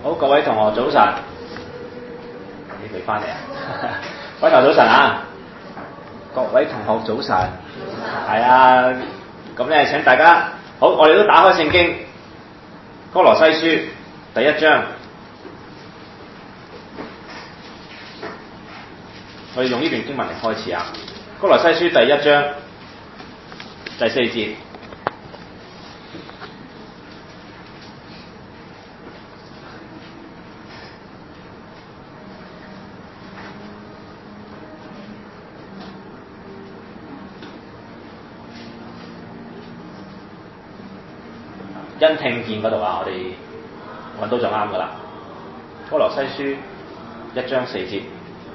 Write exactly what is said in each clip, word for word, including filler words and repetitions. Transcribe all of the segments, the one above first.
好，各位同學早晨，你未翻嚟啊？各位同學早晨啊！各位同學早晨，係啊，咁咧請大家好，我哋都打開聖經《歌羅西書》第一章，我哋用呢段經文嚟開始啊，《歌羅西書》第一章第四節。因聽見嗰度啊，我哋揾到就啱噶啦。歌羅西書一章四節，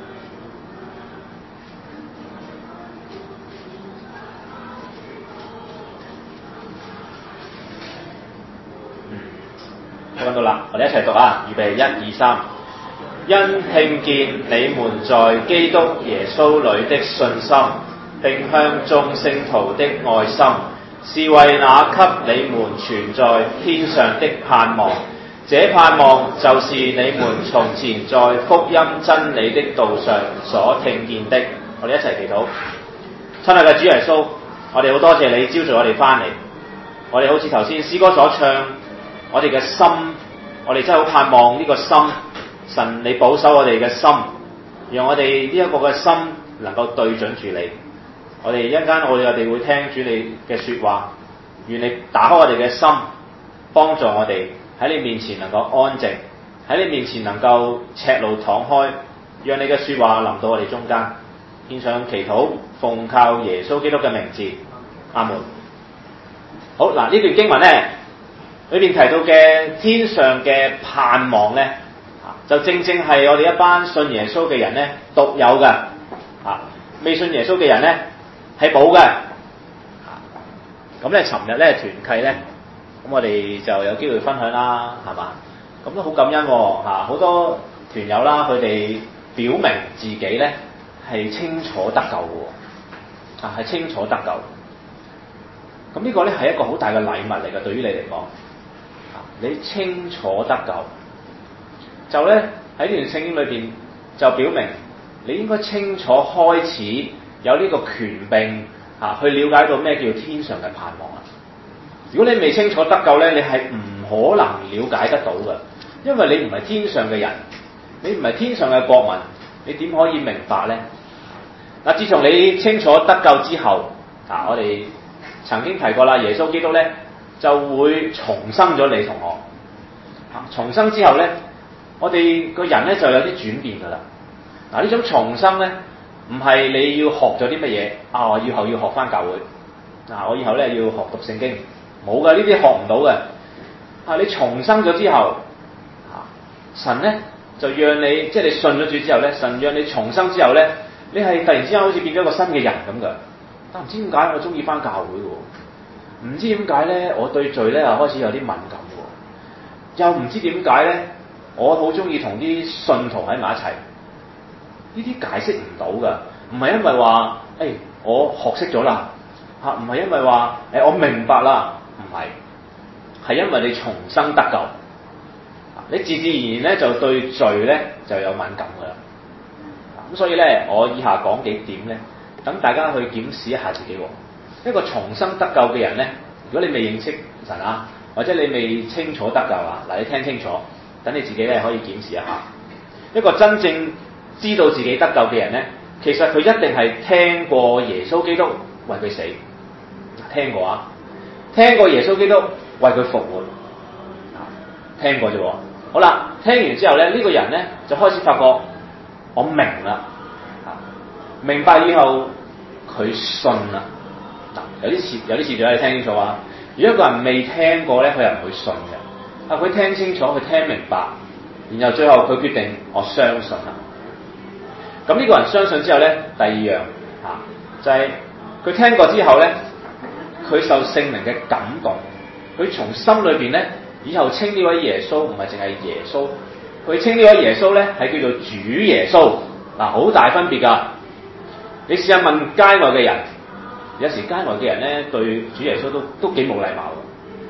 嗯，揾到啦，我哋一齊讀啊，預備一二三。因聽見你們在基督耶穌裏的信心，並向眾聖徒的愛心，是為那給你們存在天上的盼望，這盼望就是你們從前在福音真理的道上所聽見的。我哋一齊祈禱。親愛嘅主耶穌，我哋好多謝你招聚我哋翻嚟，我哋好似頭先詩歌所唱，我哋嘅心，我哋真係好盼望呢個心，神你保守我哋嘅心，讓我哋呢一個嘅心能夠對準住你。我哋一陣間我哋我哋會聽主你嘅說話，願你打開我哋嘅心，幫助我哋喺你面前能夠安靜，喺你面前能夠赤露敞開，讓你嘅說話臨到我哋中間。獻上祈禱，奉靠耶穌基督嘅名字，阿門。好嗱，呢段經文咧裏邊提到嘅天上嘅盼望咧，就正正係我哋一班信耶穌嘅人咧獨有嘅，啊，未信耶穌嘅人咧係冇嘅。咁咧，尋日咧團契咧，咁我哋就有機會分享啦，係嘛？咁都好感恩喎，嚇好多團友啦，佢哋表明自己咧係清楚得救嘅，啊係清楚得救。咁呢個咧係一個好大嘅禮物嚟嘅，對於你嚟講，啊你清楚得救，就咧喺呢段聖經裏邊就表明你應該清楚開始有呢個權柄。啊！去了解到咩叫天上嘅盼望啊！如果你未清楚得救咧，你係唔可能了解得到嘅，因為你唔係天上嘅人，你唔係天上嘅國民，你點可以明白咧？嗱，自從你清楚得救之後，啊，我哋曾經提過啦，耶穌基督咧就會重生咗你同我。啊，重生之後咧，我哋個人咧就有啲轉變噶啦。嗱，呢種重生咧。唔係你要學咗啲乜嘢啊？我以後要學翻教會啊！我以後咧要學讀聖經，冇㗎，呢啲學唔到嘅。啊，你重生咗之後，啊，神咧就讓你即係你信咗主之後咧，神讓你重生之後咧，你係突然之間好似變咗一個新嘅人咁㗎。但唔知點解我中意翻教會喎？唔知點解咧我對罪咧又開始有啲敏感喎？又唔知點解咧我好中意同啲信徒喺埋一齊。呢啲解釋唔到㗎，唔係因為話誒、欸、我學識咗啦，嚇唔係因為話誒、欸、我明白啦，唔係，係因為你重生得救，你自自然然咧就對罪咧就有敏感㗎啦。咁所以咧，我以下講幾點咧，等大家去檢視一下自己喎。一個重生得救嘅人咧，如果你未認識神啊，或者你未清楚得救啊，嗱你聽清楚，等你自己咧可以檢視一下。一個真正知道自己得救嘅人咧，其實佢一定係聽過耶穌基督為佢死，聽過啊，聽過耶穌基督為佢復活，聽過啫喎。好啦，聽完之後咧，呢、這個人咧就開始發覺我明啦，明白以後佢信啦。有啲事有啲事就係聽清楚啊。如果一個人未聽過咧，佢又唔會信嘅。啊，佢聽清楚，佢聽明白，然後最後佢決定我相信啦。咁呢個人相信之後咧，第二樣啊，就係、是、佢聽過之後咧，佢受聖靈嘅感動，佢從心裏邊咧，以後稱呢位耶穌唔係淨係耶穌，佢稱呢位耶穌咧係叫做主耶穌，嗱、啊、好大分別㗎。你試下問街外嘅人，有時街外嘅人咧對主耶穌都都幾冇禮貌嘅。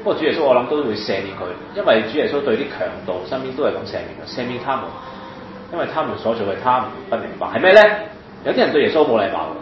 不過主耶穌我諗都會赦免佢，因為主耶穌對啲強盜身邊都係咁赦免嘅，赦免他們，因為他們所做嘅他們不明白。係咩咧？有啲人對耶穌冇禮貌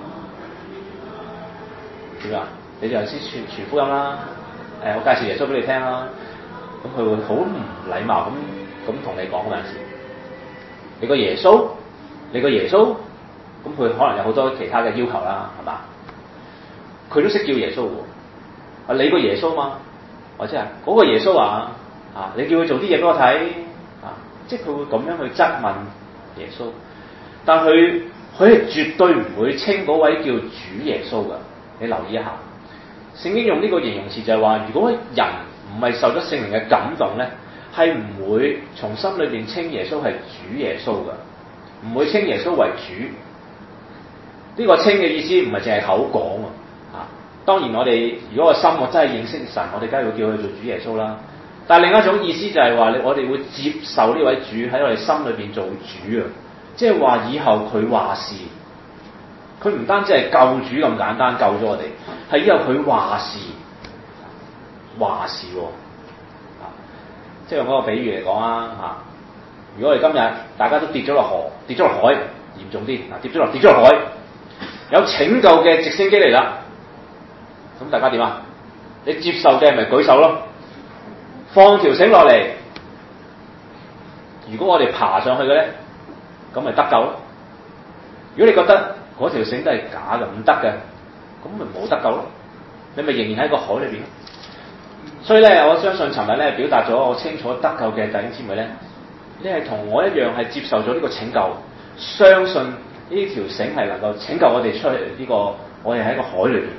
嘅，點啊？你哋頭先傳傳福音啦，誒、呃、我介紹耶穌俾你聽啦，咁佢會好唔禮貌咁咁同你講嗰陣時，你個耶穌，你個耶穌，咁佢可能有好多其他嘅要求啦，係嘛？佢都識叫耶穌喎，啊你個耶穌嘛？或者係嗰個耶穌啊，啊你叫佢做啲嘢俾我睇，啊即係佢會咁樣去質問耶穌，但佢佢係絕對唔會稱嗰位叫主耶穌㗎。你留意一下，聖經用呢個形容詞就係話，如果人唔係受咗聖靈嘅感動咧，係唔會從心裏邊稱耶穌係主耶穌㗎，唔會稱耶穌為主。呢、這個稱嘅意思唔係淨係口講啊。當然我哋如果個心我真係認識神，我哋梗係會叫佢做主耶穌啦。但係另一種意思就係話，我哋會接受呢位主喺我哋心裏邊做主啊，即係話以後佢話事，佢唔單止係救主咁簡單救咗我哋，係以後佢話事話事喎。啊，即係用嗰個比喻嚟講啊，嚇！如果我哋今日大家都跌咗落河，跌咗落海，嚴重啲嗱，跌咗落跌咗落海，有拯救嘅直升機嚟啦。咁大家點啊？你接受嘅咪舉手咯，放條繩落嚟。如果我哋爬上去嘅咧，咁咪得救咯。如果你覺得嗰條繩都係假嘅，唔得嘅，咁咪冇得救咯。你咪仍然喺個海裏邊。所以咧，我相信尋日咧表達咗我清楚得救嘅弟兄姊妹咧，你係同我一樣係接受咗呢個拯救，相信呢條繩係能夠拯救我哋出嚟呢、這個，我哋喺個海裏邊。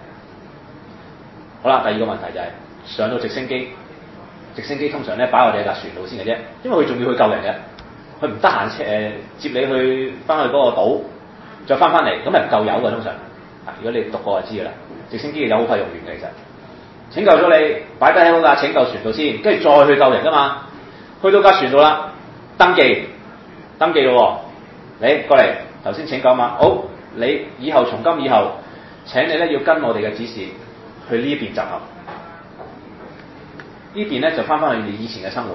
好啦，第二個問題就係、是、上到直升機，直升機通常咧擺我哋喺架船度先嘅啫，因為佢仲要去救人嘅，佢唔得閒車誒接你去翻去嗰個島，再翻翻嚟，咁係唔夠油嘅通常。啊，如果你讀過就知㗎啦，直升機嘅油好快用完嘅其實。拯救咗你，擺低喺嗰架拯救船度先，跟住再去救人㗎嘛。去到架船度啦，登記，登記咯喎，你過嚟頭先拯救嘛，好，你以後從今以後請你咧要跟我哋嘅指示。去呢邊集合，呢邊咧就翻返去你以前嘅生活。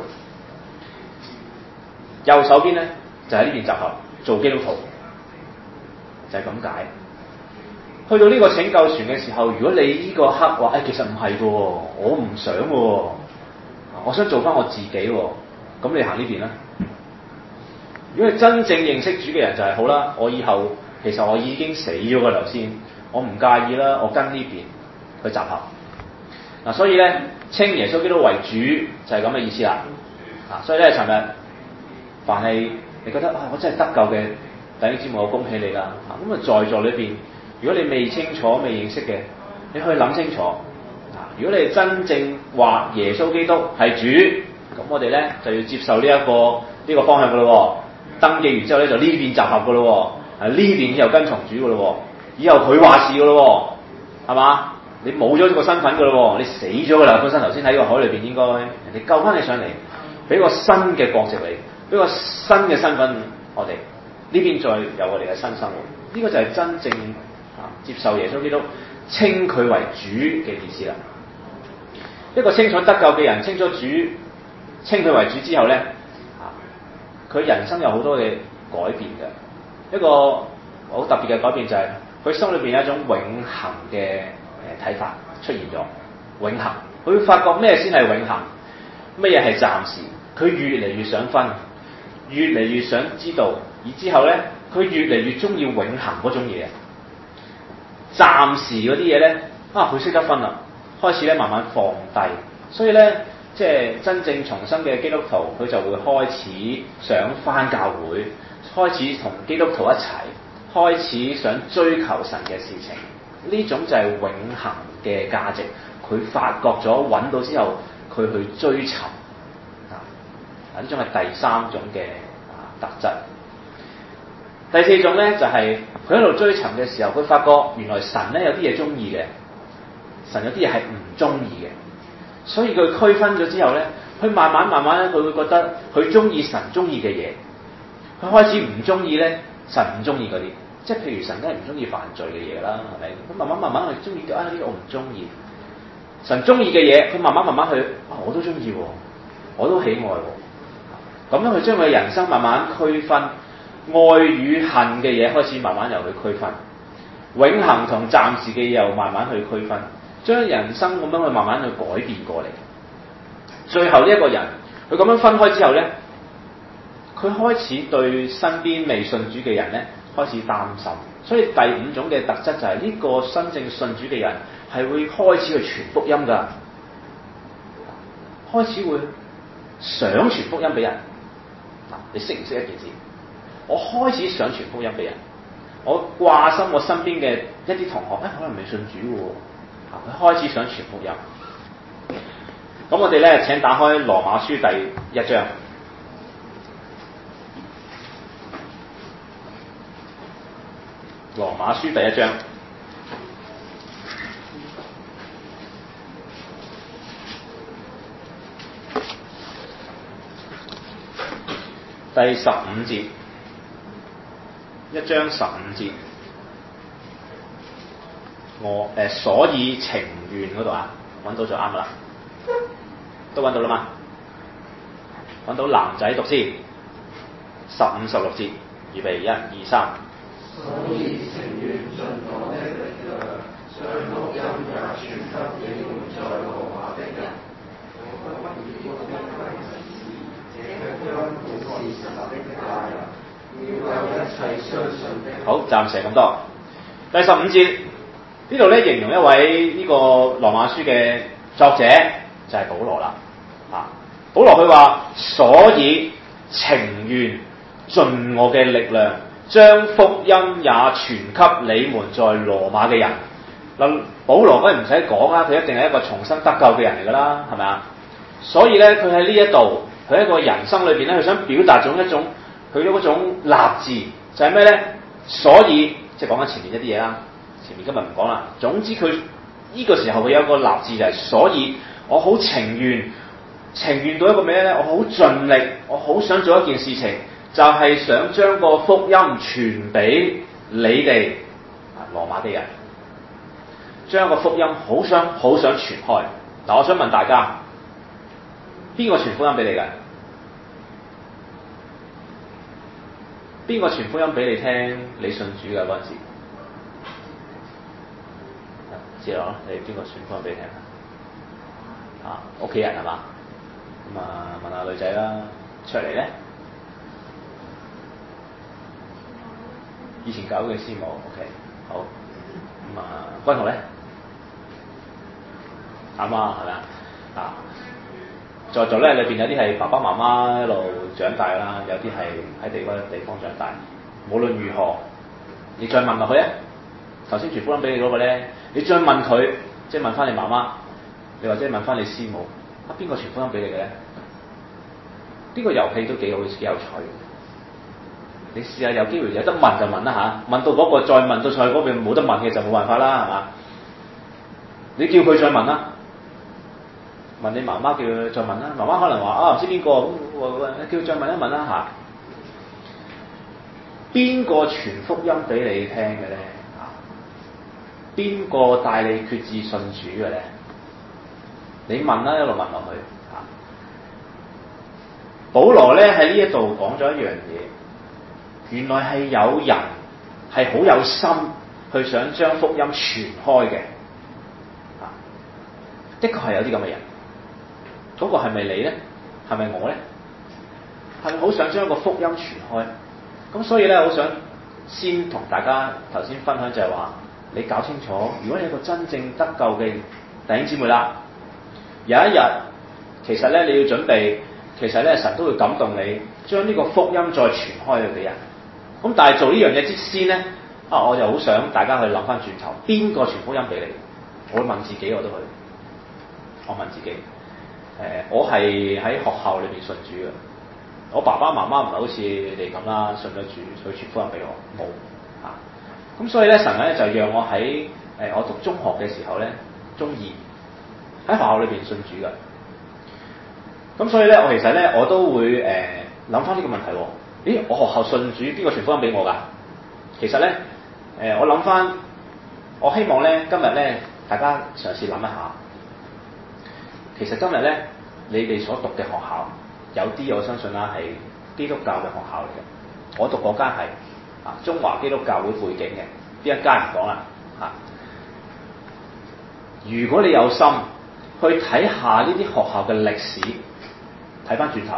右手邊咧就喺呢邊集合做基督徒，就係咁解。去到呢個拯救船嘅時候，如果你呢個刻話，誒、哎、其實唔係嘅，我唔想嘅，我想做翻我自己，咁你行呢邊啦。如果你真正認識主嘅人就係好啦，我以後其實我已經死咗嘅頭先，我唔介意啦，我跟呢邊。去集合嗱、啊，所以咧稱耶穌基督為主就係咁嘅意思啦。啊，所以咧尋日凡係你覺得啊，我真係得救嘅弟兄姊妹，我恭喜你啦。啊，咁啊在座裏邊，如果你未清楚、未認識嘅，你可以諗清楚。啊，如果你係真正話耶穌基督係主，咁我哋咧就要接受呢、這、一個呢、這個方向噶咯。登記完之後咧就呢邊集合噶咯。啊，呢邊又跟從主噶咯。以後佢話事噶咯，係嘛？你冇咗呢個身份噶咯，你死咗噶啦！本身頭先喺個海裏邊，應該人哋救翻你上嚟，俾個新嘅國籍你，俾個新嘅身份我哋呢邊再有我哋嘅新生活。呢、這個就係真正啊接受耶穌基督，稱佢為主嘅意思啦。一個清楚得救嘅人，清楚主稱佢為主之後咧，啊，佢人生有好多嘅改變嘅。一個好特別嘅改變就係、是、佢心裏邊有一種永恆嘅。誒睇法出現咗永恆，佢會發覺咩先係永恆，乜嘢係暫時，佢越嚟越想分，越嚟越想知道，而之後咧，佢越嚟越中意永恆嗰種嘢，暫時嗰啲嘢咧，啊佢識得分啦，開始咧慢慢放低，所以咧即係真正重生嘅基督徒，佢就會開始想返教會，開始同基督徒一齊，開始想追求神嘅事情。呢種就係永恆嘅價值，佢發覺咗揾到之後，佢去追尋啊！呢種係第三種嘅啊特質。第四種咧就係佢喺度追尋嘅時候，佢發覺原來神咧有啲嘢中意嘅，神有啲嘢係唔中意嘅，所以佢區分咗之後咧，佢慢慢慢慢咧，佢會覺得佢中意神中意嘅嘢，佢開始唔中意咧神唔中意嗰啲。即係譬如神梗係唔中意犯罪嘅嘢啦，係咪？咁慢慢慢慢去中意咗啊！呢個我唔中意， 神中意嘅嘢，佢慢慢慢慢去，啊我都中意喎，我都喜愛喎。咁樣佢將佢人生慢慢區分，愛與恨嘅嘢開始慢慢由佢區分，永恆同暫時嘅嘢又慢慢去區分，將人生咁樣去慢慢去改變過嚟。最後呢一個人，佢咁樣分開之後咧，佢開始對身邊未信主嘅人咧開始擔心。所以第五種嘅特質就係呢個真正信主嘅人係會開始去傳福音㗎，開始會想傳福音俾人。嗱，你識唔識一件事？我開始想傳福音俾人，我掛心我身邊嘅一啲同學，誒、哎、可能未信主喎，佢開始想傳福音。咁我哋咧請打開羅馬書第一章。羅馬書第一章第十五節，一章十五節，我誒、呃、所以情願嗰度啊，揾到就啱啦，都揾到啦嘛，揾到男仔讀先，十五十六節，預備一二三。 所以情願盡我的力量，將福音也傳給你們在羅馬的人。我不以福音為恥，這福音本是神的大能，要救一切相信的。 好，暫時咁多。第十五節呢度咧，形容一位呢個羅馬書嘅作者就係、是、保羅啦。啊，保羅佢話：所以情願盡我嘅力量，將福音也傳給你們在羅馬嘅人。嗱，保羅梗係唔使講啦，佢一定係一個重生得救嘅人嚟㗎啦，係咪啊？所以咧，佢喺呢一度，佢喺一個人生裏邊咧，佢想表達種一種佢嗰種立志，就係咩咧？所以即係講緊前面一啲嘢啦，前面今日唔講啦。總之佢呢個時候佢有一個立志就係、是，所以我好情願，情願到一個咩咧？我好盡力，我好想做一件事情。就係想將個福音傳俾你哋羅馬嘅人，將個福音好想好想傳開。嗱，我想問大家，邊個傳福音俾你嘅？邊個傳福音俾你聽？你信主嘅嗰陣時，知啦，你邊個傳福音俾你聽啊？屋企人係嘛？咁啊，問下女仔啦，出嚟咧。以前教嘅師母 ，OK， 好，咁啊，君豪咧，阿媽係咪啊？啊，在座咧裏邊有啲係爸爸媽媽一路長大啦，有啲係喺地嗰地方長大。無論如何，你再問落去啊，頭先傳福音俾你嗰個咧，你再問佢，即係問翻你媽媽，你或者問翻你師母，啊邊個傳福音俾你嘅咧？呢個遊戲都幾好，幾有趣。你試下有機會有得問就問啦嚇，問到嗰個再問到菜嗰邊冇得問嘅就冇辦法啦，係嘛？你叫佢再問啦，問你媽媽叫佢再問啦，媽媽可能話啊唔知邊個咁，叫佢再問一問啦嚇。邊個傳福音俾你聽嘅咧？啊，邊個帶你決志信主嘅咧？你問啦，一路問落去嚇。保羅咧喺呢一度講咗一樣嘢。原來係有人係好有心去想將福音傳開嘅，啊，的確係有啲咁嘅人。嗰個係咪你咧？係咪我咧？係咪好想將個福音傳開？咁所以咧，我想先同大家頭先分享就係話，你搞清楚，如果你係一個真正得救嘅弟兄姊妹啦，有一日其實咧你要準備，其實咧神都會感動你，將呢個福音再傳開去俾人。咁但係做呢樣嘢之先咧，啊我就好想大家去諗翻轉頭，邊個傳福音俾你？我會問自己，我都去，我問自己，誒、呃、我係喺學校裏邊信主嘅，我爸爸媽媽唔係好似你哋咁啦，信咗主去傳福音俾我，冇嚇。咁、啊、所以咧神咧就讓我喺誒、呃、我讀中學嘅時候咧，中二喺學校裏邊信主嘅。咁所以咧我其實咧我都會誒諗翻呢個問題喎。咦，我學校信主，邊個傳福音俾我㗎？其實咧，誒、呃，我諗翻，我希望咧，今日咧，大家嘗試諗一下， 其實今日咧，你哋所讀嘅學校有啲我相信啦係基督教嘅學校嚟嘅。我讀嗰間係啊中華基督教會背景嘅，邊一間唔講啦嚇。如果你有心去睇下呢啲學校嘅歷史，睇翻轉頭，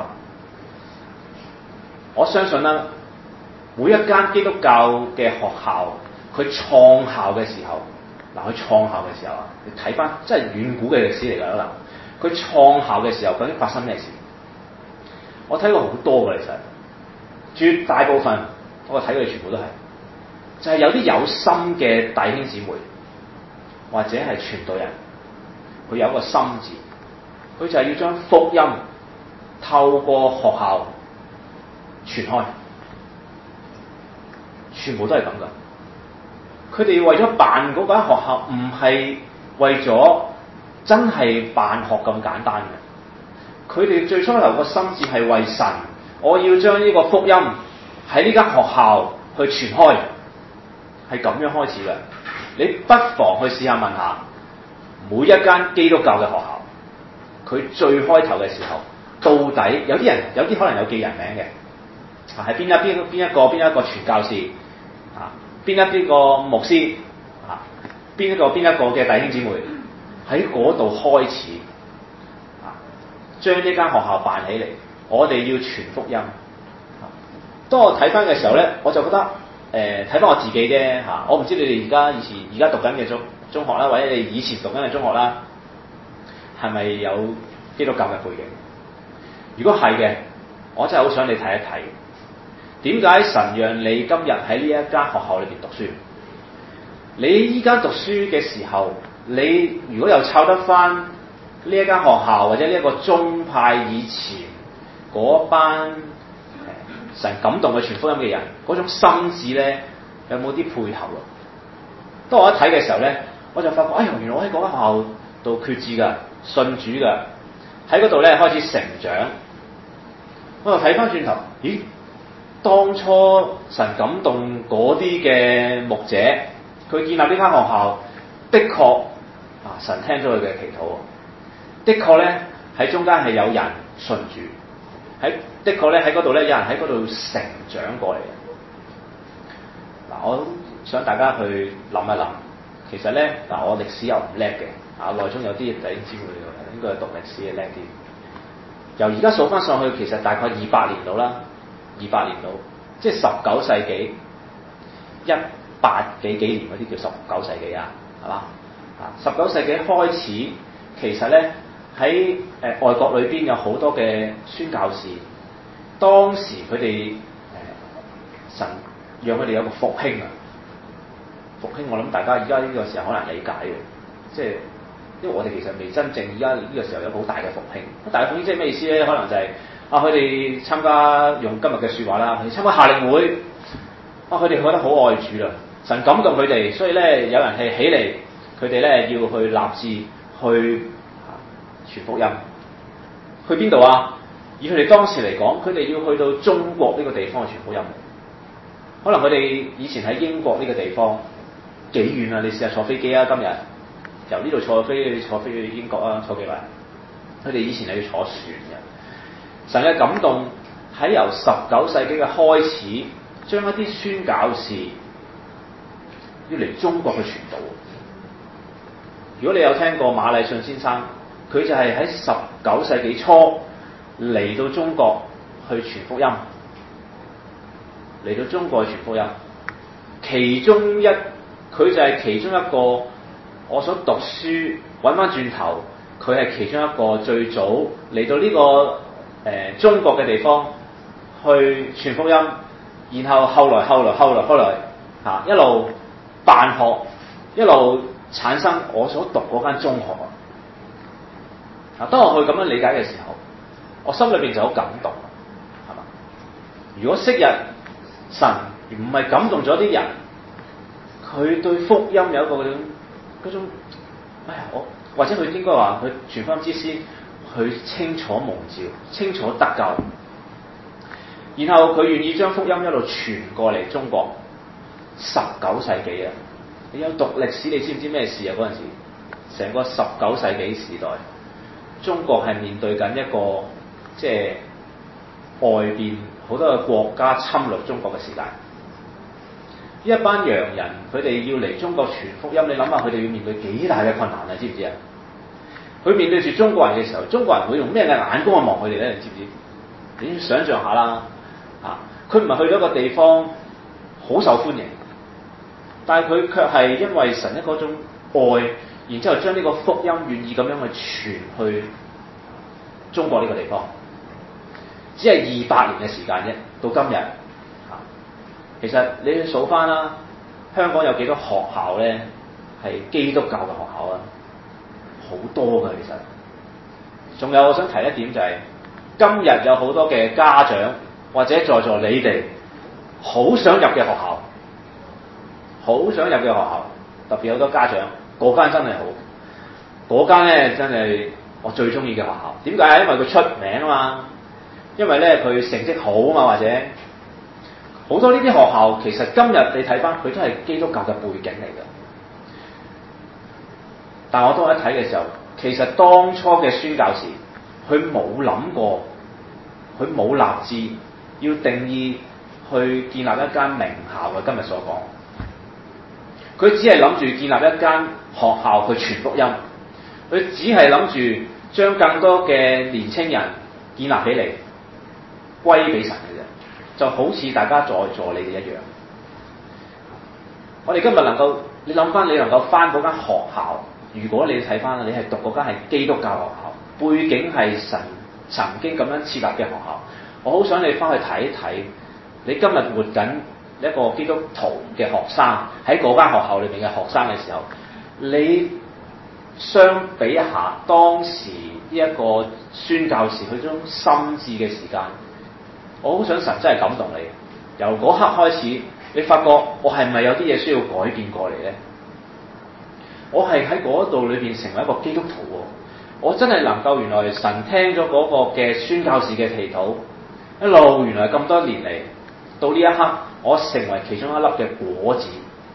我相信啦，每一間基督教嘅學校，佢創校嘅時候，嗱佢創校嘅時候啊，你睇翻真係遠古嘅歷史嚟㗎啦。佢創校嘅時候究竟發生咩事？我睇過好多㗎，其實絕大部分我睇佢全部都係，就係、是、有啲有心嘅弟兄姊妹或者係傳道人，佢有一個心字，佢就係要將福音透過學校傳開，全部都係咁噶。佢哋為咗辦嗰間學校，唔係為咗真係辦學咁簡單嘅。佢哋最初頭個心志係為神，我要將呢個福音喺呢間學校去傳開，係咁樣開始嘅。你不妨去試下問下每一間基督教嘅學校，佢最開頭嘅時候，到底有啲人有啲可能有記人名嘅，係邊一邊邊一個邊一個傳教士啊，邊一邊個牧師啊，邊一個邊一個嘅弟兄姊妹喺嗰度開始啊，將呢間學校辦起嚟，我哋要傳福音。啊、當我睇翻嘅時候咧，我就覺得。誒睇翻我自己啫嚇，我唔知你哋而家以前而家讀緊嘅中中學啦，或者你以前讀緊嘅中學啦，係咪有基督教嘅背景？如果係嘅，我真係好想你睇一睇，點解神讓你今日喺呢一間學校裏邊讀書？你依家讀書嘅時候，你如果又抄得翻呢一間學校或者呢一個宗派以前嗰班神感動嘅傳福音嘅人，嗰種心志咧，有冇啲配合咯？當我一睇嘅時候咧，我就發覺，哎呀，原來我喺嗰間學校度決志㗎，信主㗎，喺嗰度咧開始成長。我又睇翻轉頭，咦？當初神感動嗰啲嘅牧者，佢建立呢間學校，的確啊，神聽咗佢嘅祈禱，的確咧喺中間係有人信主。喺的確咧喺嗰度咧，有人喺嗰度成長過嚟。嗱，我想大家去諗一諗，其實咧嗱，我歷史又唔叻嘅，啊內中有啲弟兄姊妹應該係讀歷史嘅叻啲。由而家數翻上去，其實大概二百年到啦，二百年到，即係十九世紀一八幾幾年嗰啲叫十九世紀啊，係嘛？啊，十九世紀開始，其實咧。喺誒、呃、外國裏邊有好多嘅宣教士，當時佢哋誒神讓佢哋有個復興啊！復興我諗大家而家呢個時候可能理解嘅，即係因為我哋其實未真正而家呢個時候有好大嘅復興。大嘅復興即係咩意思咧？可能就係、是、啊，佢哋參加用今日嘅説話啦，佢哋參加夏令會，啊，佢哋覺得好愛主啦，神感動佢哋，所以咧有人係起嚟，佢哋咧要去立志去。傳福音去邊度啊？以佢哋當時嚟講，佢哋要去到中國呢個地方去傳福音。可能佢哋以前喺英國呢個地方幾遠啊？你試下坐飛機啊！今日由呢度坐飛機坐飛去英國啊，坐幾耐？佢哋以前係要坐船嘅。神嘅感動喺由十九世紀嘅開始，將一啲宣教士要嚟中國去傳道。如果你有聽過馬禮遜先生。佢就係喺十九世紀初嚟到中國去傳福音，嚟到中國去傳福音。其中一佢就係其中一個，我所讀書揾翻轉頭，佢係其中一個最早嚟到呢、這個誒、呃、中國嘅地方去傳福音，然後後來後來後來後來嚇、啊、一路辦學，一路產生我所讀嗰間中學。嗱，當我去咁樣理解嘅時候，我心裏邊就好感動，係嘛？如果昔日神唔係感動咗啲人，佢對福音有一個嗰種嗰種，哎呀，我或者佢應該話佢傳福音之先，佢清楚蒙召，清楚得救，然後佢願意將福音一路傳過嚟中國。十九世紀啊，你有讀歷史，你知唔知咩事啊？嗰陣時，成個十九世紀時代。 中國係面對緊一個即係外邊好多嘅國家侵略中國嘅時間。呢一班洋人佢哋要嚟中國傳福音，你諗下佢哋要面對幾大嘅困難啊？知唔知啊？佢面對住中國人嘅時候，中國人會用咩嘅眼光去望佢哋咧？你知唔知？你想象下啦，啊！佢唔係去到一個地方好受歡迎，但係佢卻係因為神一嗰種愛，然之後將呢個福音願意咁樣去傳去中國呢個地方，只係二百年嘅時間啫，到今日。其實你去數翻啦，香港有幾多學校咧係基督教嘅學校啊？好多㗎，其實。仲有我想提一點就係、是，今日有好多嘅家長或者在座你哋好想入嘅學校，好想入嘅學校，特別好多家長嗰間真係好，嗰間咧真係我最中意嘅學校。點解？因為佢出名啊嘛，因為咧佢成績好啊嘛，或者。好多呢啲學校其實今日你睇翻佢都係基督教嘅背景嚟嘅，但我當一睇嘅時候，其實當初嘅宣教士佢冇諗過，佢冇立志要定義去建立一間名校嘅。今日所講，佢只係諗住建立一間學校去傳福音，佢只係諗住將更多嘅年青人建立起嚟，歸俾神嘅啫。就好似大家在座你哋一樣，我哋今日能夠，你諗翻你能夠翻嗰間學校，如果你睇翻，你係讀嗰間係基督教學校，背景係神曾經咁樣設立嘅學校，我好想你翻去睇一睇，你今日活緊一個基督徒嘅學生喺嗰間學校裏面嘅學生嘅時候，你相比一下當時呢一個宣教士佢種心志嘅時間。我好想神真係感動你，由嗰刻開始，你發覺我係咪有啲嘢需要改變過嚟咧？我係喺嗰度裏邊成為一個基督徒喎，我真係能夠原來神聽咗嗰個嘅宣教士嘅祈禱，一路原來咁多年嚟，到呢一刻我成為其中一粒嘅果子。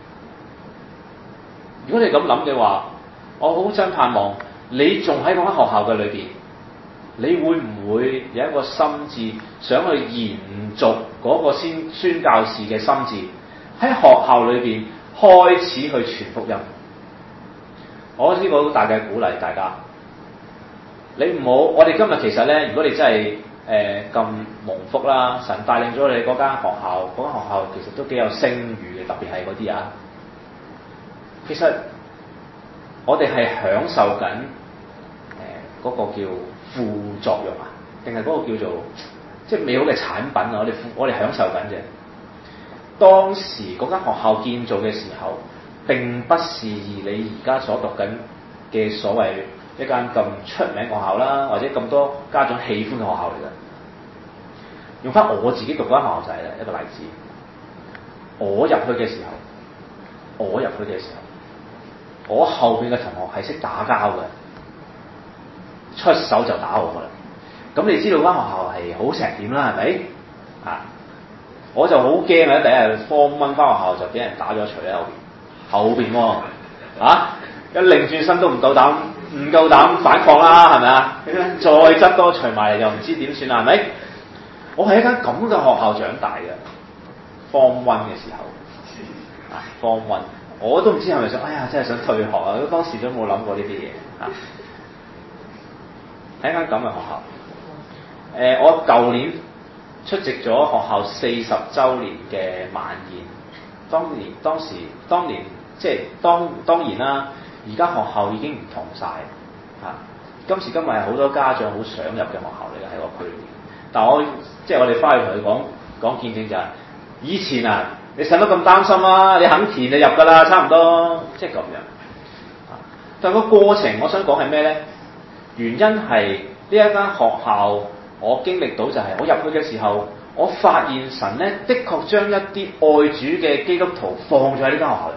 如果你咁諗嘅話，我好想盼望你仲喺嗰間學校嘅裏邊。你會唔會有一個心志，想去延續嗰個宣宣教士嘅心志，喺學校裏邊開始去傳福音？我呢個好大嘅鼓勵大家。你唔好，我哋今日其實咧，如果你真係誒咁蒙福啦，神帶領咗你嗰間學校，嗰間學校其實都幾有聲譽嘅，特別係嗰啲啊。其實我哋係享受緊誒嗰個叫副作用啊，定係嗰個叫做即係美好嘅產品啊！我哋我哋享受緊嘅。當時嗰間學校建造嘅時候，並不是以你而家所讀緊嘅所謂一間咁出名學校啦，或者咁多家長喜歡嘅學校嚟嘅。用翻我自己讀嗰間學校就係一個例子。我入去嘅時候，我入去嘅時候，我後邊嘅同學係識打交嘅。出手就打我噶啦，咁你知道間學校係好成點啦，係咪？啊，我就好驚啊！第一日 form one 翻學校就俾人打咗除喺後邊，後邊喎，啊，一擰轉身都唔夠膽，唔夠膽反抗啦，係咪啊？再執多除埋嚟又唔知點算啦，係咪？我係一間咁嘅學校長大嘅 form one 嘅時候，啊 form one，我都唔知係咪想，哎呀，真係想退學啊！當時都冇諗過呢啲嘢，啊。喺間咁嘅學校，誒、呃，我舊年出席咗學校四十週年嘅晚宴。當年當時當年即係當當然啦，而家學校已經唔同晒嚇、啊。今時今日係好多家長好想入嘅學校嚟嘅喺個區裏面。但我即係我哋翻去同佢講講見證就係、是，以前啊，你使乜咁擔心啊？你肯填就入㗎啦，差唔多即係咁樣。啊、但個過程我想講係咩咧？原因係呢一間學校，我經歷到就係我入去嘅時候，我發現神咧的確將一啲愛主嘅基督徒放咗喺呢間學校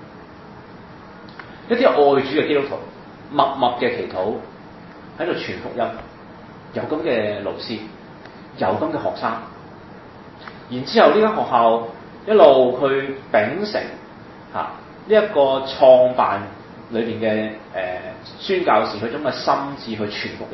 裏邊，一啲愛主嘅基督徒默默嘅祈禱，喺度傳福音，有咁嘅老師，有咁嘅學生，然之後呢間學校一路去秉承嚇呢一個創辦裏邊嘅誒宣教士佢種嘅心志去傳福音，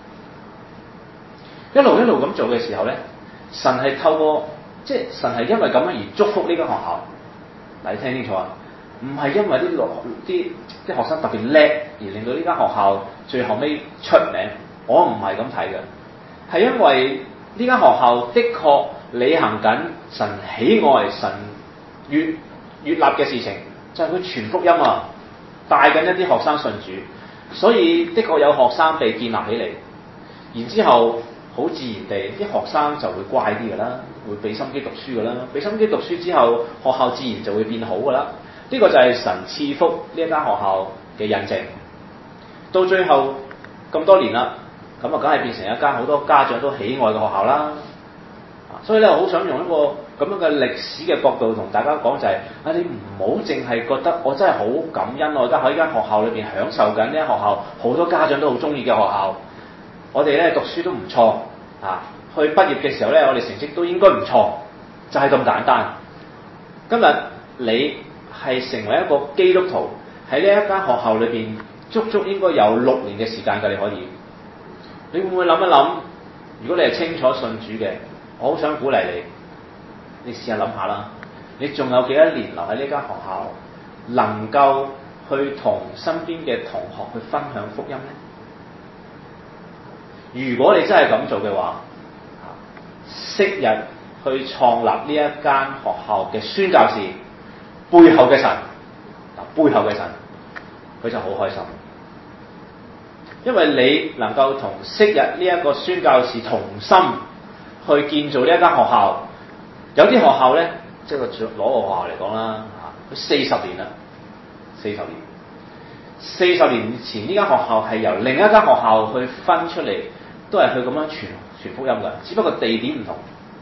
一路一路咁做嘅時候咧，神係透過即係神係因為咁樣而祝福呢間學校。嗱，你聽清楚啊！唔係因為啲學啲啲學生特別叻而令到呢間學校最後尾出名，我唔係咁睇嘅，係因為呢間學校的確履行緊神喜愛、神悅悅納嘅事情，就係佢傳福音啊，帶緊一啲學生信主，所以的確有學生被建立起嚟，然之後好自然地啲學生就會乖啲㗎啦，會俾心機讀書㗎啦，俾心機讀書之後，學校自然就會變好㗎啦。呢個就係神賜福呢一間學校嘅印證。到最後咁多年啦，咁啊梗係變成一間好多家長都喜愛嘅學校啦。所以咧，我好想用一個咁樣嘅歷史嘅角度同大家講就係、是：啊，你唔好淨係覺得我真係好感恩，我而家喺呢間學校裏邊享受緊呢間學校好多家長都好中意嘅學校。我哋咧讀書都唔錯啊，去畢業嘅時候咧，我哋成績都應該唔錯，就係、是、咁簡單。今日你係成為一個基督徒喺呢一間學校裏邊，足足應該有六年嘅時間㗎。你可以，你會唔會諗一諗？如果你係清楚信主嘅，我好想鼓勵你，你試下諗下啦。你仲有幾多年留喺呢間學校，能夠去同身邊嘅同學去分享福音呢？如果你真係咁做嘅話，昔日去創立呢一間學校嘅宣教士背後嘅神，嗱，背後嘅神，佢就好開心，因為你能夠同昔日呢一個宣教士同心去建造呢一間學校。有啲學校咧，即係攞個學校嚟講啦，嚇，佢四十年啦，四十年，四十年前呢間學校係由另一間學校去分出嚟，都係去咁樣傳傳福音㗎，只不過地點唔同。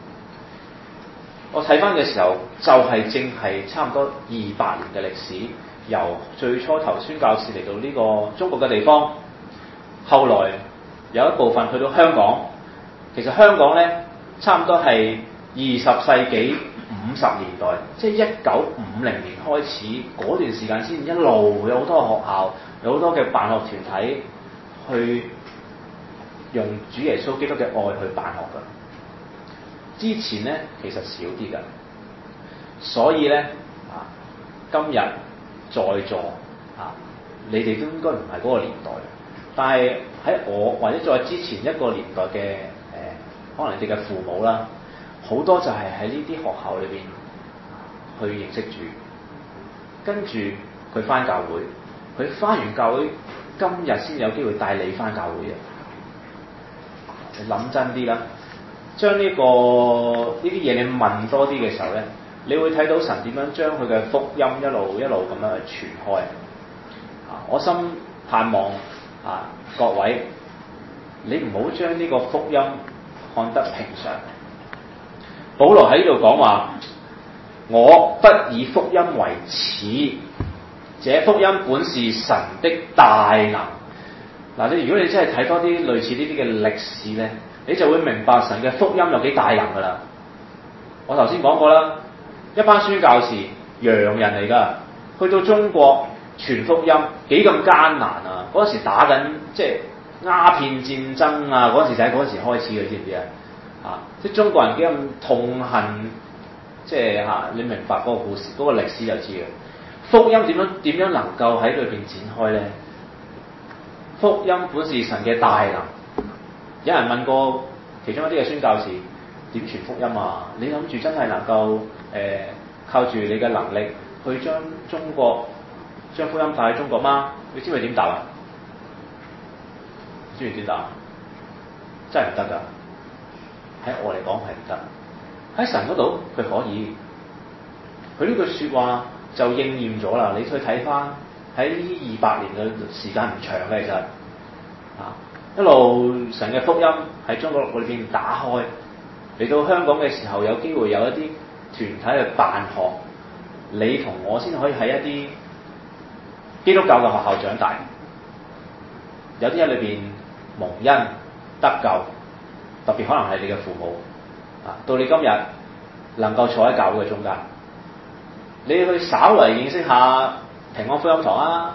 我睇翻嘅時候，就係、是、正係差唔多二百年嘅歷史，由最初頭宣教士嚟到呢個中國嘅地方，後來有一部分去到香港。其實香港咧，差唔多係二十世紀五十年代，即係一九五零年開始嗰段時間先一路有好多學校，有好多嘅辦學團體去用主耶穌基督嘅愛去辦學㗎。之前咧其實少啲㗎，所以咧啊，今日在座啊，你哋都應該唔係嗰個年代，但係喺我或者再之前一個年代嘅誒、呃，可能你哋嘅父母啦，好多就係喺呢啲學校裏邊去認識主，跟住佢返教會，佢返完教會，今日先有機會帶你返教會嘅。你諗真啲啦。將呢、這個呢啲嘢你問多啲嘅時候咧，你會睇到神點樣將佢嘅福音一路一路咁樣去傳開。啊，我心盼望啊，各位，你唔好將呢個福音看得平常。保羅喺呢度講話，我不以福音為恥，這福音本是神的大能。嗱、啊，你如果你真係睇多啲類似呢啲嘅歷史咧，你就會明白神嘅福音有幾大能㗎啦！我頭先講過啦，一班宣教士洋人嚟㗎，去到中國傳福音幾咁艱難啊！嗰時打緊即係鴉片戰爭啊，嗰時就喺嗰時開始嘅，知唔知啊？啊！即係中國人幾咁痛恨，即係嚇你明白嗰個故事、嗰、嗰個歷史就知嘅。福音點樣點樣能夠喺裏邊展開咧？福音本是神嘅大能。有人問過其中一啲嘅宣教士點傳福音啊？你諗住真係能夠誒、呃、靠住你嘅能力去將中國將福音帶喺中國嗎？你知唔知點答啊？知唔知點答？真係唔得㗎！喺我嚟講係唔得。喺神嗰度佢可以，佢呢句説話就應驗咗啦。你去睇翻喺呢二百年嘅時間唔長嘅，其實啊。一路神嘅福音喺中國裏邊打開，嚟到香港嘅時候有機會有一啲團體去辦學，你同我先可以喺一啲基督教嘅學校長大，有啲喺裏邊蒙恩得救，特別可能係你嘅父母啊，到你今日能夠坐喺教會嘅中間，你去稍為認識下平安福音堂啊，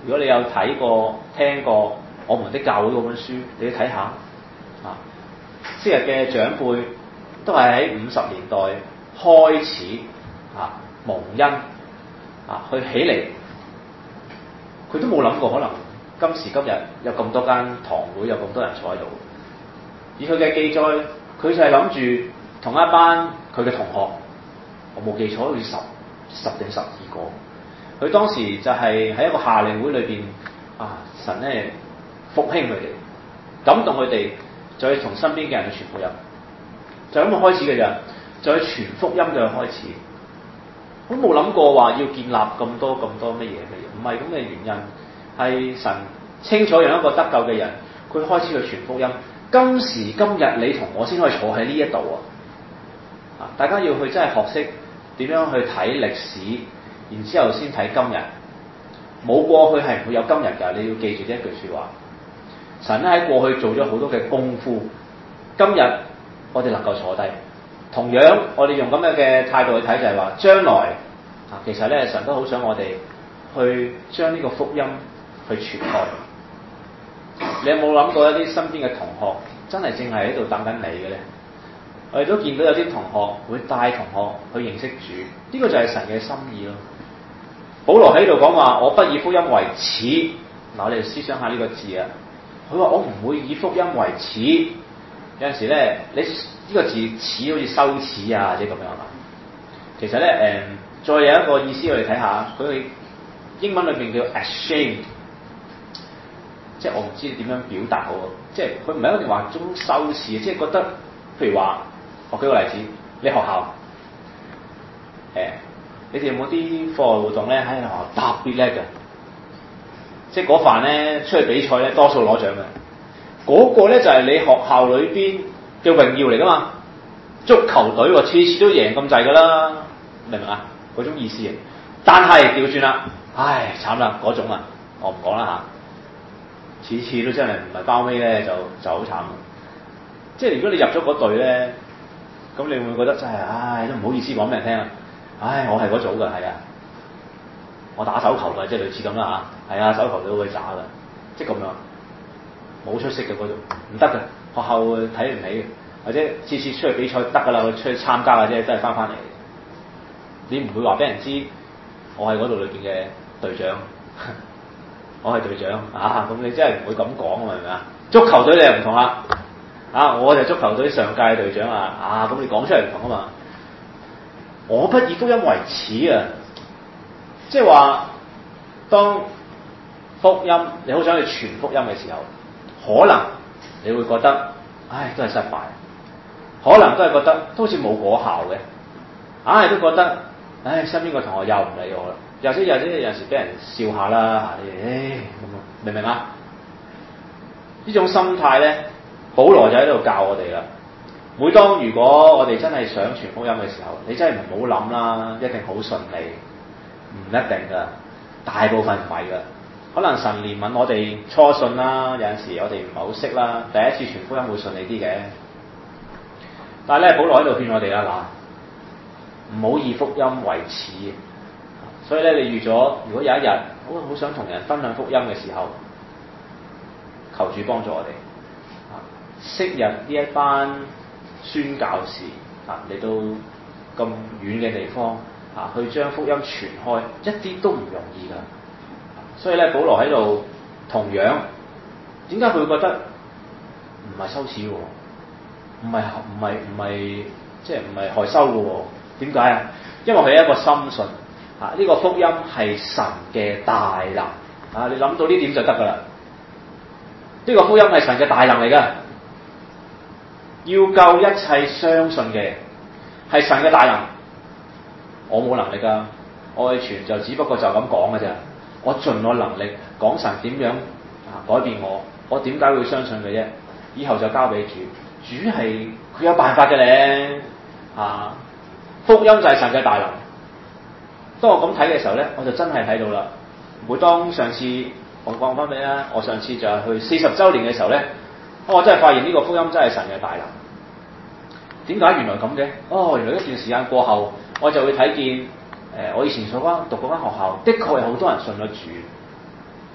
如果你有睇過、聽過《我們的教會》嗰本書，你要睇下啊。昔日嘅長輩都係喺五十年代開始啊蒙恩啊去起嚟，佢都冇諗過可能今時今日有咁多間堂會，有咁多人坐喺度。以佢嘅記載，佢就係諗住同一班佢嘅同學，我冇記錯好似十十定十二個。佢當時就係喺一個夏令會裏邊啊，神咧復興佢哋，感動佢哋，再同身邊嘅人去傳福音，就咁開始嘅咋，就去傳福音就開始。我冇諗過話要建立咁多咁多乜嘢乜嘢，唔係咁嘅原因，係神清楚讓一個得救嘅人，佢開始去傳福音。今時今日你同我先可以坐喺呢一度啊！大家要去真係學識點樣去睇歷史，然之後先睇今日。冇過去係唔會有今日㗎，你要記住呢一句説話。神咧喺過去做咗好多嘅功夫，今日我哋能夠坐低。同樣，我哋用咁樣嘅態度去睇，就係話將來啊，其實咧神都好想我哋去將呢個福音去傳開。你有冇諗過一啲身邊嘅同學真係正係喺度等緊你嘅咧？我哋都見到有啲同學會帶同學去認識主，呢個就係神嘅心意咯。保羅喺度講話：我不以福音為恥。嗱，我哋思想下呢個字啊。佢話：我唔會以福音為恥。有陣時咧，你呢個字恥好似羞恥啊，即係咁樣啊。其實咧，誒，再有一個意思我哋睇下，佢英文裏邊叫 ashamed。即係我唔知點樣表達好，即係佢唔係一定話種羞恥，即係覺得，譬如話，我舉個例子，你學校，誒、欸，你哋有冇啲課外活動咧喺學校特別叻嘅？即係嗰範咧出去比賽咧多數攞獎嘅，嗰、那個咧就係、是、你學校裏邊嘅榮耀嚟噶嘛？足球隊喎，次次都贏咁滯噶啦，明唔明啊？嗰種意思啊，但係調轉啦，唉，慘啦，嗰種啊，我唔講啦嚇。次次都真係唔係包尾咧，就就好慘。即係如果你入咗嗰隊咧，咁你會唔會覺得真係，唉，都唔好意思講俾人聽啊！唉，我係嗰組㗎，係啊，我打手球㗎，即係類似咁啦嚇。係啊，手球隊會打㗎，即係咁樣，冇出息嘅嗰種，唔得嘅，學校睇唔起嘅，或者次次出去比賽得㗎啦，佢出去參加嘅啫，真係翻返嚟。你唔會話俾人知，我係嗰度裏邊嘅隊長。我係隊長啊！咁你真係唔會咁講啊？係咪啊？足球隊你又唔同啦，啊！我就足球隊上屆隊長啊！啊！咁你講出嚟唔同啊嘛！我不以福音為恥啊！即係話，當福音你好想去傳福音嘅時候，可能你會覺得，唉，都係失敗，可能都係覺得都好似冇果效嘅，硬係都覺得，唉，身邊個同學又唔理我啦。有啲有啲有陣時俾人笑下啦，唉咁啊，明唔明啊？呢種心態咧，保羅就喺度教我哋啦。每當如果我哋真係想傳福音嘅時候，你真係唔好諗啦，一定好順利，唔一定噶，大部分唔係噶。可能神憐憫我哋初信啦，有陣時我哋唔係好識啦，第一次傳福音會順利啲嘅。但係咧，保羅喺度勸我哋啦，嗱，唔好以福音為恥。所以咧，你預咗，如果有一日好好想同人分享福音嘅時候，求主幫助我哋。啊，昔日呢一班宣教士啊，嚟到咁遠嘅地方啊，去將福音傳開，一啲都唔容易㗎。所以咧，保羅喺度同樣，點解佢會覺得唔係羞恥喎？唔係唔係唔係，即係唔係害羞嘅喎？點解啊？因為佢係一個深信。啊！呢個福音係神嘅大能啊！你諗到呢點就得㗎啦。呢個福音係神嘅大能嚟㗎，要救一切相信嘅係神嘅大能。我冇能力㗎，我去傳就只不過就咁講㗎咋。我盡我能力講神點樣啊改變我，我點解會相信佢啫？以後就交俾主，主係佢有辦法嘅咧啊！福音就係神嘅大能。當我咁睇嘅時候咧，我就真係睇到啦。每當上次我講翻俾你啦，我上次就係去四十週年嘅時候咧，我真係發現呢個福音真係神嘅大能。點解原來咁嘅？哦，原來一段時間過後，我就會睇見誒、呃，我以前所講讀嗰間學校，的確有好多人信咗主。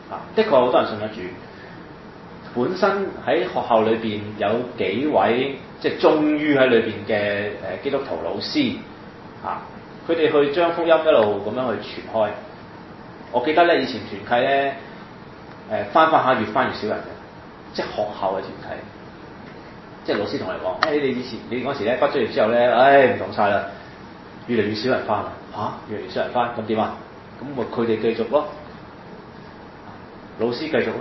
啊，的確好多人信咗主。本身喺學校裏邊有幾位即係忠於喺裏邊嘅誒基督徒老師啊，佢哋去將福音一路咁樣去傳開。我記得咧以前團契咧誒翻翻下越翻越少人嘅，即係學校嘅團契，即係老師同你講，誒、哎、你哋以前你嗰時咧畢咗業之後咧，唉唔同晒啦，越嚟越少人翻啦嚇，越嚟越少人翻，咁點啊？咁咪佢哋繼續咯，老師繼續咯。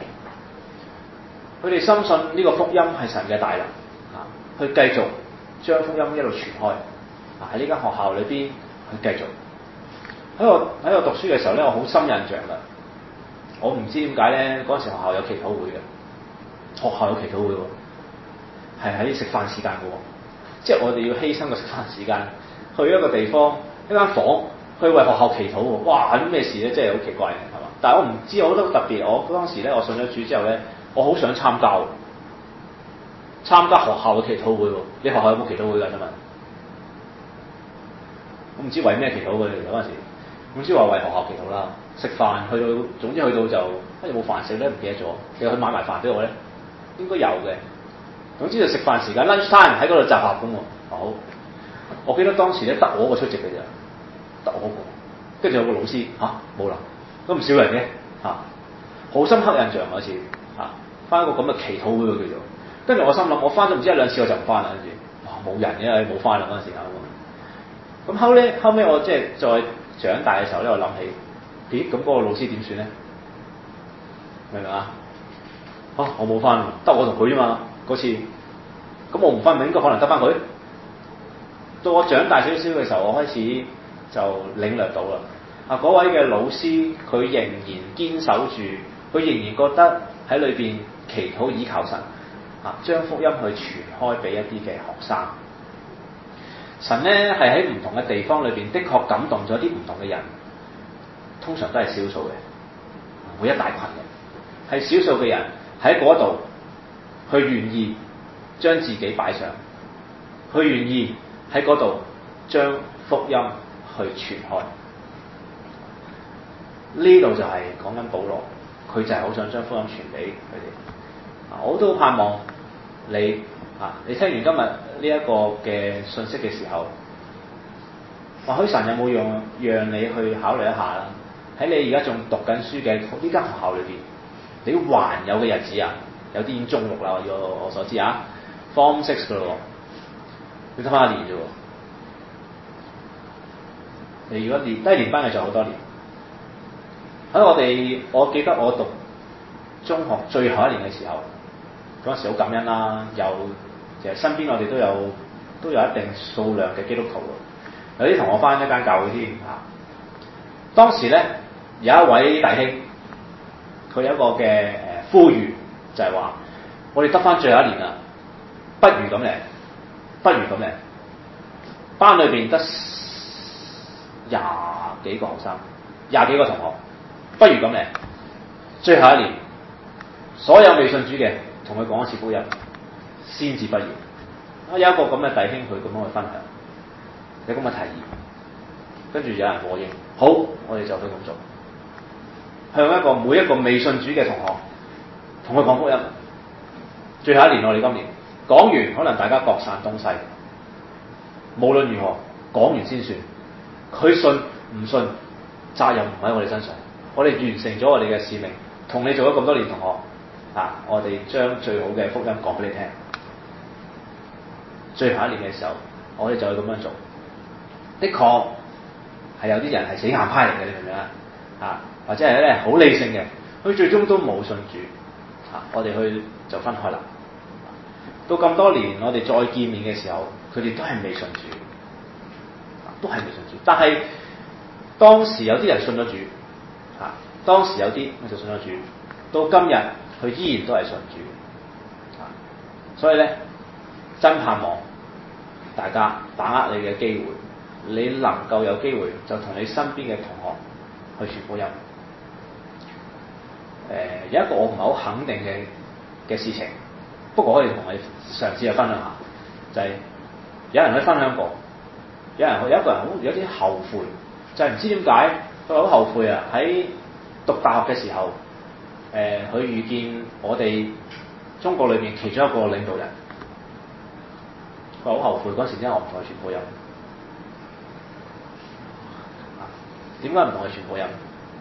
佢哋深信呢個福音係神嘅大能，啊，去繼續將福音一路傳開，啊喺呢間學校裏邊去繼續。喺我喺我讀書嘅時候咧，我好深印象㗎。我唔知點解咧，嗰陣時學校有祈禱會嘅，學校有祈禱會喎，係喺食飯時間嘅喎，即係我哋要犧牲個食飯時間，去一個地方一間房去為學校祈禱喎。哇！啲咩事咧？真係好奇怪嘅，係嘛？但係我唔知，我覺得特別。我當時咧，我信咗主之後咧。我好想參加喎，參加學校嘅祈禱會喎。你學校有冇祈禱會㗎？請問，我唔知為咩祈禱會嚟嗰陣時，總之話為學校祈禱啦。食飯去到，總之去到就，啊有冇飯食咧？唔記得咗。你去買埋飯俾我咧？應該有嘅。總之就食飯時間 lunch time 喺嗰度集合咁喎。好，我記得當時咧得我一個出席嘅咋，得我一個。跟住有個老師嚇冇啦，咁唔少人嘅嚇，好深刻印象嗰次嚇。翻一個咁嘅祈禱會喎叫做，跟住我心諗，我翻咗唔知一兩次我就唔翻啦，跟住哇冇人嘅，冇翻啦嗰陣時候。咁後咧後尾我即係再長大嘅時候咧，我諗起，咦咁嗰個老師點算咧？明唔明啊？啊我冇翻，得我同佢啫嘛嗰次，咁我唔翻咪應該可能得翻佢。到我長大少少嘅時候，我開始就領略到啦。啊嗰位嘅老師佢仍然堅守住，佢仍然覺得喺裏邊。祈禱倚靠神，啊，將福音去傳開俾一啲嘅學生。神咧係喺唔同嘅地方裏邊，的確感動咗啲唔同嘅人，通常都係少數嘅，唔會一大群嘅，係少數嘅人喺嗰度，去願意將自己擺上，佢願意喺嗰度將福音去傳開。呢度就係講緊保羅，佢就係好想將福音傳俾佢哋。我都盼望你啊！你聽完今日呢一個嘅信息嘅時候，或許神有冇用讓你去考慮一下啦？喺你而家仲讀緊書嘅呢間學校裏邊，你還有嘅日子啊，有啲已經中六啦，以我我所知啊 ，Form Six 噶咯，你得翻一年啫喎。你如果年低年班嘅就好多年。喺我哋，我記得我讀中學最後一年嘅時候。嗰陣時好感恩啦，有其實身邊我哋都有都有一定數量嘅基督徒，有啲同我返一間教會添嚇。當時咧有一位弟兄，佢有一個嘅誒呼籲，就係話：我哋得返最後一年啦，不如咁嚟，不如咁嚟，班裏邊得廿幾個學生，廿幾個同學，不如咁嚟，最後一年，所有未信主嘅。同佢講一次福音，先至畢業。啊，有一個咁嘅弟兄，佢咁樣去分享，有咁嘅提議，跟住有人和應，好，我哋就去咁做，向一個每一個未信主嘅同學，同佢講福音。最後一年我哋今年講完，可能大家各散東西。無論如何，講完先算。佢信唔信，責任唔喺我哋身上。我哋完成咗我哋嘅使命，同你做咗咁多年同學。啊！我哋將最好嘅福音講俾你聽。最後一年嘅時候，我哋就去咁樣做。的確係有啲人係死硬派嚟嘅，你明唔明啊？啊，或者係咧好理性嘅，佢最終都冇信主。啊，我哋去就分開啦。到咁多年，我哋再見面嘅時候，佢哋都係未信主，啊，都係未信主。但係當時有啲人信咗主，啊，當時有啲我就信咗主。到今日，佢依然都係信主，啊！所以咧，真盼望大家把握你嘅機會，你能夠有機會就同你身邊嘅同學去傳福音。誒、呃，有一個我唔係好肯定嘅嘅事情，不過可以同你嘗試去分享下，就係、是、有人去分享過，有人有一個人好有啲後悔，就係、是、唔知點解佢好後悔啊！喺讀大學嘅時候。 誒佢遇見我哋中國裏邊其中一個領導人，佢好後悔嗰時真係我唔同佢傳福音。點解唔同佢傳福音？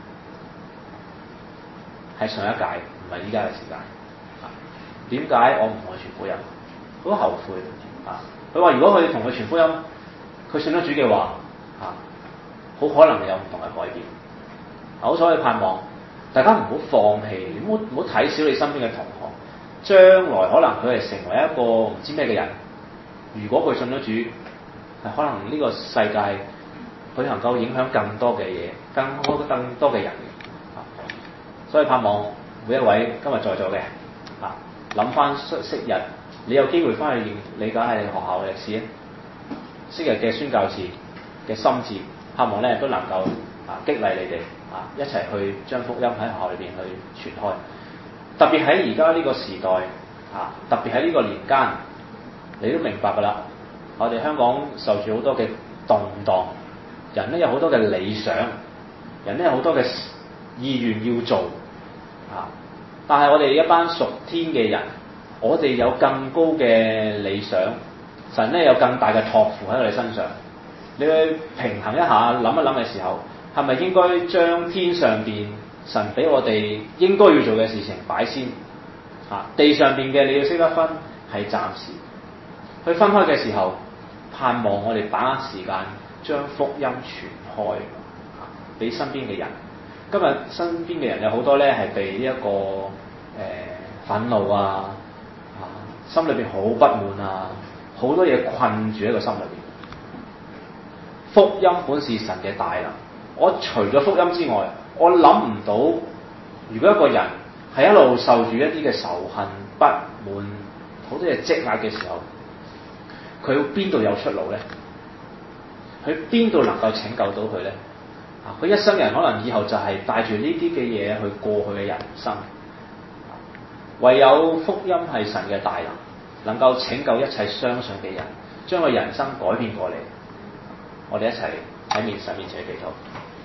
係上一屆，唔係依家嘅時間。點解我唔同佢傳福音？好後悔啊！佢話如果佢同佢傳福音，佢信咗主嘅話，啊，好可能有唔同嘅改變。好所以盼望大家唔好放棄，唔好唔好睇小你身邊嘅同學，將來可能佢係成為一個唔知咩嘅人。如果佢信咗主，係可能呢個世界佢能夠影響更多嘅嘢，更多更多嘅人。啊，所以盼望每一位今日在座嘅啊，諗翻昔日你有機會翻去理解下你學校嘅歷史啊，昔日嘅宣教士嘅心志，盼望咧都能夠啊激勵你哋啊一齊去將福音喺學校裏邊去傳開。特別喺而家呢個時代啊，特別喺呢個年間，你都明白㗎啦。我哋香港受住好多嘅動盪，人咧有好多嘅理想，人咧有好多嘅意願要做啊。但係我哋一班屬天嘅人，我哋有更高嘅理想，神咧有更大嘅託付喺我哋身上。你去平衡一下，諗一諗嘅時候，係咪應該將天上邊神俾我哋應該要做嘅事情擺先？啊，地上邊嘅你要識得分，係暫時。去分開嘅時候，盼望我哋把握時間，將福音傳開，啊，俾身邊嘅人。今日身邊嘅人有好多咧係被呢、這、一個誒、呃、憤怒啊，啊，心裏邊好不滿啊，好多嘢困住喺個心裏邊。福音本是神嘅大能，我除咗福音之外，我諗唔到，如果一個人係一路受住一啲嘅仇恨、不滿、好多嘢積壓嘅時候，佢邊度有出路咧？佢邊度能夠拯救到佢咧？啊，佢一生人可能以後就係帶住呢啲嘅嘢去過佢嘅人生。唯有福音係神嘅大能，能夠拯救一切相信嘅人，將佢人生改變過嚟。我哋一齊喺面神面前祈禱。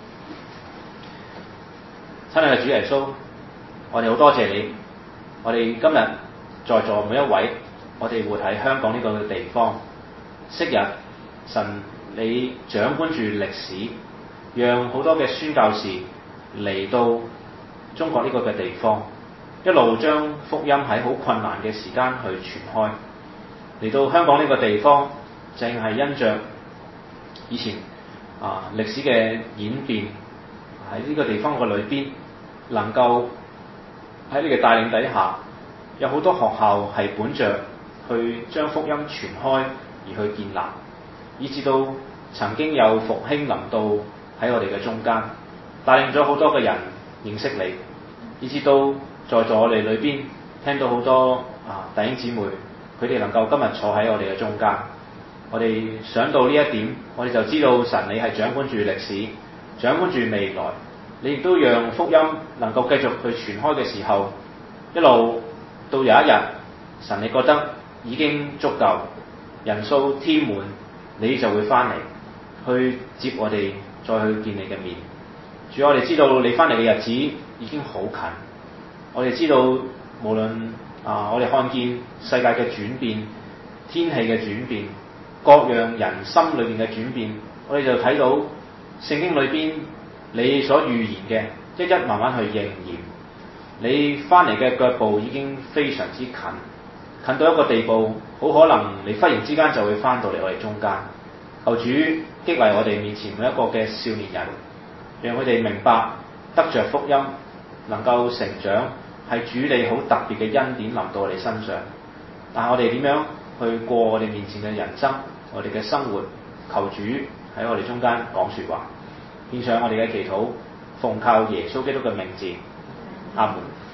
親愛嘅主耶穌，我哋好多謝你。我哋今日在座每一位，我哋活喺香港呢個地方。昔日神你掌管住歷史，讓好多嘅宣教士嚟到中國呢個嘅地方，一路將福音喺好困難嘅時間去傳開。嚟到香港呢個地方，正係因着以前啊歷史嘅演變，喺呢個地方嘅裏邊，能夠喺你嘅帶領底下，有好多學校係本着去將福音傳開而去建立，以至到曾經有復興臨到喺我哋嘅中間，帶領咗好多嘅人認識你，以至到在座我哋裏邊聽到好多啊弟兄姊妹，佢哋能夠今日坐喺我哋嘅中間。我哋想到呢一點，我哋就知道神你係掌管住歷史，掌管住未來。你亦都讓福音能夠繼續去傳開嘅時候，一路到有一日，神你覺得已經足夠，人數添滿，你就會翻嚟去接我哋，再去見你嘅面。主，我哋知道你翻嚟嘅日子已經好近，我哋知道無論啊，我哋看見世界嘅轉變、天氣嘅轉變、各樣人心裏邊嘅轉變，我哋就睇到聖經裏邊你所預言嘅一一慢慢去應驗。你翻嚟嘅腳步已經非常之近，近到一個地步，好可能你忽然之間就會翻到嚟我哋中間。求主激勵我哋面前每一個嘅少年人，讓佢哋明白得着福音，能夠成長，係主你好特別嘅恩典臨到我哋身上。但係我哋點樣去過我哋面前嘅人生，我哋嘅生活，求主喺我哋中間講說話，獻上我哋嘅祈禱，奉靠耶穌基督嘅名字，阿門。